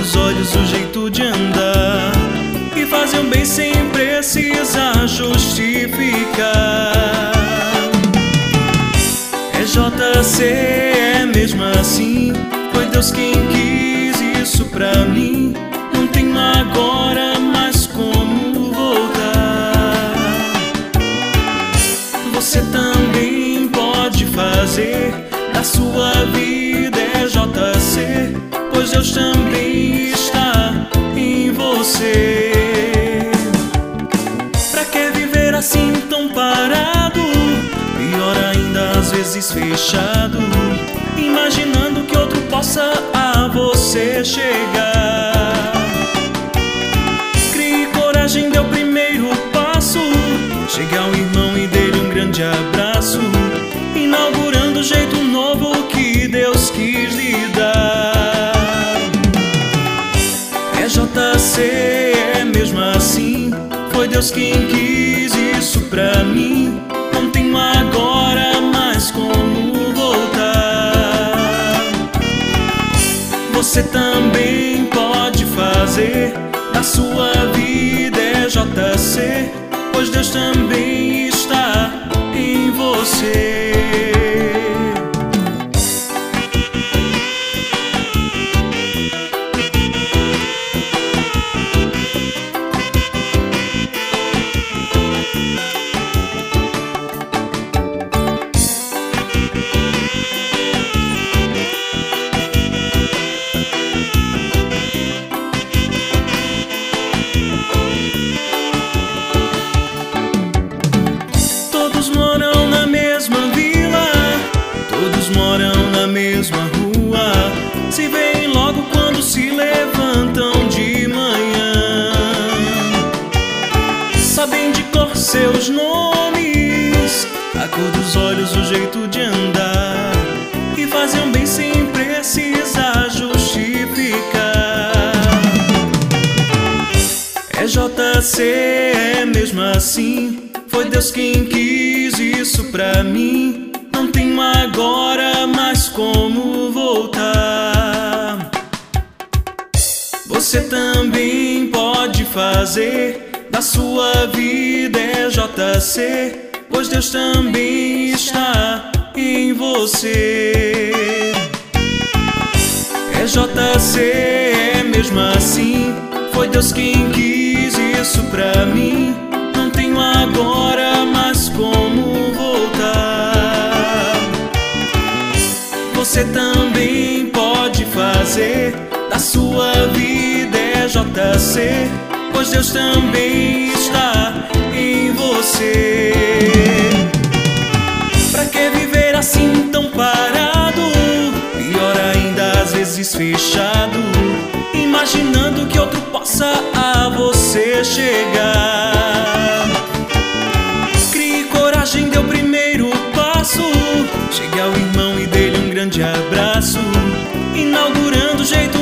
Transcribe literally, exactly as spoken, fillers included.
dos olhos, o jeito de andar, e fazer o bem sem precisar justificar. É J C, é mesmo assim, foi Deus quem quis isso pra mim. Não tenho agora mais como voltar. Você também pode fazer da sua vida, é J C, pois Deus também está em você. Pra que viver assim tão parado? Pior ainda, às vezes fechado, imaginando que outro possa a você chegar. Crie coragem, dê o primeiro passo, chegue ao irmão e dê-lhe um grande abraço, inaugurando o jeito novo que Deus quis lhe dar. É J C, é mesmo assim, foi Deus quem quis isso pra mim. Não tenho agora mais como voltar. Você também pode fazer da sua vida, é J C, pois Deus também está em você. Todos moram na mesma vila, todos moram na mesma rua, se veem logo quando se levantam de manhã. Sabem de cor seus nomes, a cor dos olhos, o jeito de andar, e fazem um bem sem precisar justificar. É J C, é mesmo assim, foi Deus quem quis isso pra mim. Não tenho agora mais como voltar. Você também pode fazer da sua vida, é J C, pois Deus também está em você. É J C, é mesmo assim, foi Deus quem quis isso pra mim. Não tenho agora mais como voltar. Você também pode fazer da sua vida, é J C, pois Deus também está em você. Pra que viver assim tão parado? Pior ainda, às vezes fechado, imaginando que outro possa a você chegar. Crie coragem, dê o primeiro passo, chegue ao irmão e dê-lhe um grande abraço, inaugurando o jeito